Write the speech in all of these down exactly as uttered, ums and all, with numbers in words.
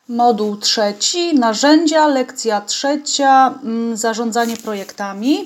Moduł trzeci, narzędzia, lekcja trzecia, zarządzanie projektami.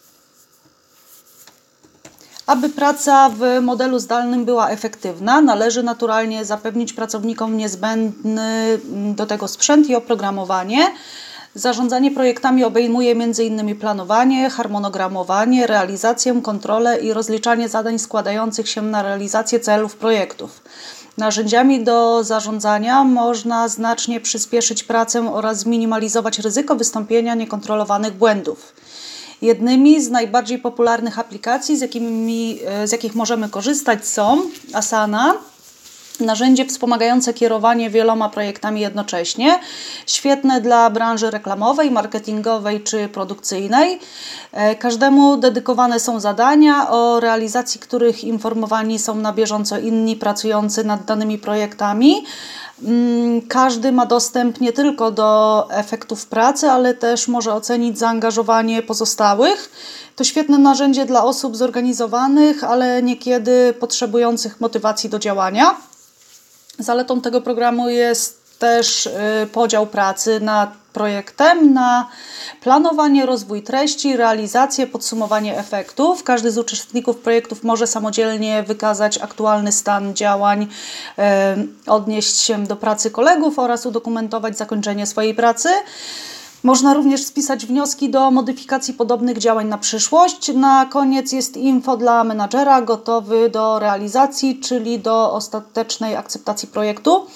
Aby praca w modelu zdalnym była efektywna, należy naturalnie zapewnić pracownikom niezbędny do tego sprzęt i oprogramowanie. Zarządzanie projektami obejmuje między innymi planowanie, harmonogramowanie, realizację, kontrolę i rozliczanie zadań składających się na realizację celów projektów. Narzędziami do zarządzania można znacznie przyspieszyć pracę oraz zminimalizować ryzyko wystąpienia niekontrolowanych błędów. Jednymi z najbardziej popularnych aplikacji, z, jakimi, z jakich możemy korzystać, są Asana, narzędzie wspomagające kierowanie wieloma projektami jednocześnie, świetne dla branży reklamowej, marketingowej czy produkcyjnej. Każdemu dedykowane są zadania, o realizacji których informowani są na bieżąco inni pracujący nad danymi projektami. Każdy ma dostęp nie tylko do efektów pracy, ale też może ocenić zaangażowanie pozostałych. To świetne narzędzie dla osób zorganizowanych, ale niekiedy potrzebujących motywacji do działania. Zaletą tego programu jest też podział pracy nad projektem na planowanie, rozwój treści, realizację, podsumowanie efektów. Każdy z uczestników projektów może samodzielnie wykazać aktualny stan działań, odnieść się do pracy kolegów oraz udokumentować zakończenie swojej pracy. Można również spisać wnioski do modyfikacji podobnych działań na przyszłość. Na koniec jest info dla menadżera gotowy do realizacji, czyli do ostatecznej akceptacji projektu.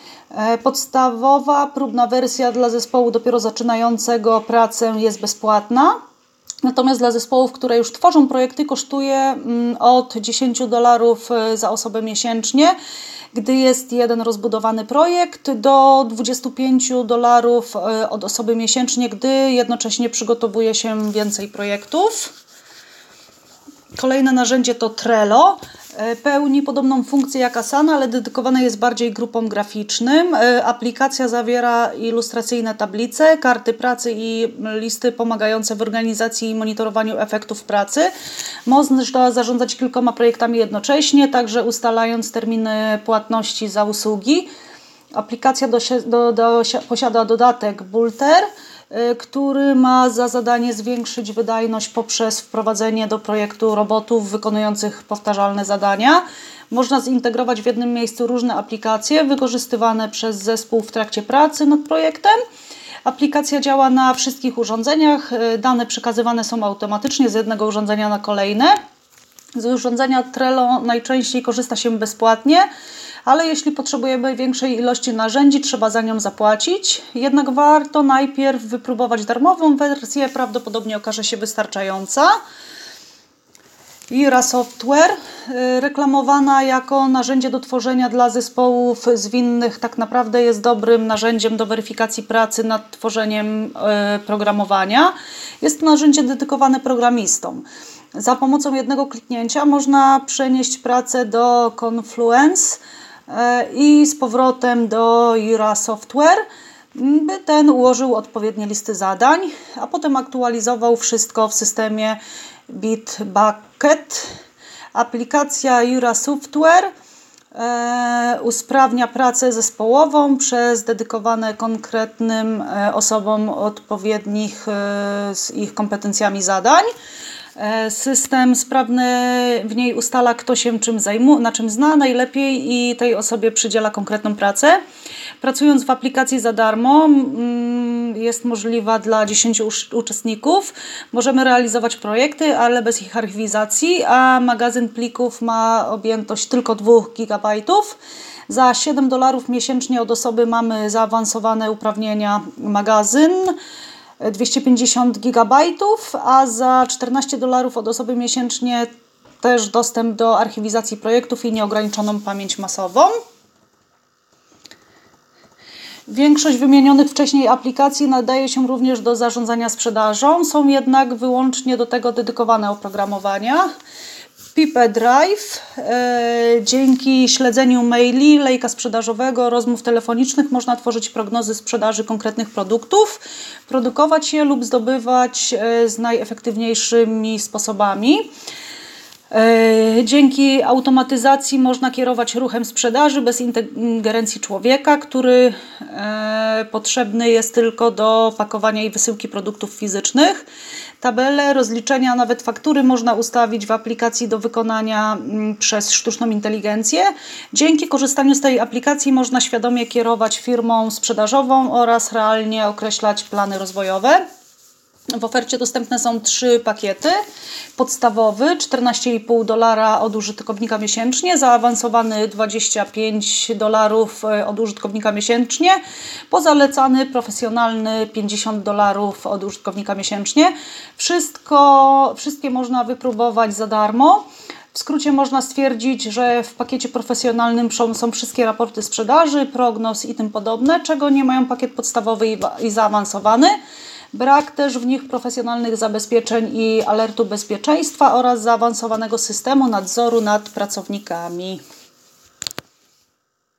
Podstawowa, próbna wersja dla zespołu dopiero zaczynającego pracę jest bezpłatna. Natomiast dla zespołów, które już tworzą projekty, kosztuje od dziesięć dolarów za osobę miesięcznie, gdy jest jeden rozbudowany projekt, do dwadzieścia pięć dolarów od osoby miesięcznie, gdy jednocześnie przygotowuje się więcej projektów. Kolejne narzędzie to Trello. Pełni podobną funkcję jak Asana, ale dedykowane jest bardziej grupom graficznym. Aplikacja zawiera ilustracyjne tablice, karty pracy i listy pomagające w organizacji i monitorowaniu efektów pracy. Można zarządzać kilkoma projektami jednocześnie, także ustalając terminy płatności za usługi. Aplikacja do, do, do, posiada dodatek Bulter, który ma za zadanie zwiększyć wydajność poprzez wprowadzenie do projektu robotów wykonujących powtarzalne zadania. Można zintegrować w jednym miejscu różne aplikacje wykorzystywane przez zespół w trakcie pracy nad projektem. Aplikacja działa na wszystkich urządzeniach, dane przekazywane są automatycznie z jednego urządzenia na kolejne. Z urządzenia Trello najczęściej korzysta się bezpłatnie, ale jeśli potrzebujemy większej ilości narzędzi, trzeba za nią zapłacić. Jednak warto najpierw wypróbować darmową wersję, prawdopodobnie okaże się wystarczająca. Jira Software, reklamowana jako narzędzie do tworzenia dla zespołów zwinnych, tak naprawdę jest dobrym narzędziem do weryfikacji pracy nad tworzeniem programowania. Jest to narzędzie dedykowane programistom. Za pomocą jednego kliknięcia można przenieść pracę do Confluence i z powrotem do Jira Software, by ten ułożył odpowiednie listy zadań, a potem aktualizował wszystko w systemie Bitbucket. Aplikacja Jira Software e, usprawnia pracę zespołową przez dedykowane konkretnym e, osobom odpowiednich e, z ich kompetencjami zadań. System sprawny w niej ustala, kto się czym zajmuje, na czym zna najlepiej i tej osobie przydziela konkretną pracę. Pracując w aplikacji za darmo, jest możliwa dla dziesięciu uczestników. Możemy realizować projekty, ale bez ich archiwizacji, a magazyn plików ma objętość tylko dwóch gigabajtów. Za siedem dolarów miesięcznie od osoby mamy zaawansowane uprawnienia magazyn, dwieście pięćdziesiąt gigabajtów, a za czternaście dolarów od osoby miesięcznie też dostęp do archiwizacji projektów i nieograniczoną pamięć masową. Większość wymienionych wcześniej aplikacji nadaje się również do zarządzania sprzedażą, są jednak wyłącznie do tego dedykowane oprogramowania. Pipedrive. Dzięki śledzeniu maili, lejka sprzedażowego, rozmów telefonicznych można tworzyć prognozy sprzedaży konkretnych produktów, produkować je lub zdobywać z najefektywniejszymi sposobami. Dzięki automatyzacji można kierować ruchem sprzedaży bez ingerencji człowieka, który potrzebny jest tylko do pakowania i wysyłki produktów fizycznych. Tabele, rozliczenia, nawet faktury można ustawić w aplikacji do wykonania przez sztuczną inteligencję. Dzięki korzystaniu z tej aplikacji można świadomie kierować firmą sprzedażową oraz realnie określać plany rozwojowe. W ofercie dostępne są trzy pakiety. Podstawowy czternaście i pół dolara od użytkownika miesięcznie, zaawansowany dwadzieścia pięć dolarów od użytkownika miesięcznie, pozalecany profesjonalny pięćdziesiąt dolarów od użytkownika miesięcznie. Wszystko, wszystkie można wypróbować za darmo. W skrócie można stwierdzić, że w pakiecie profesjonalnym są wszystkie raporty sprzedaży, prognoz i tym podobne, czego nie mają pakiet podstawowy i zaawansowany. Brak też w nich profesjonalnych zabezpieczeń i alertu bezpieczeństwa oraz zaawansowanego systemu nadzoru nad pracownikami.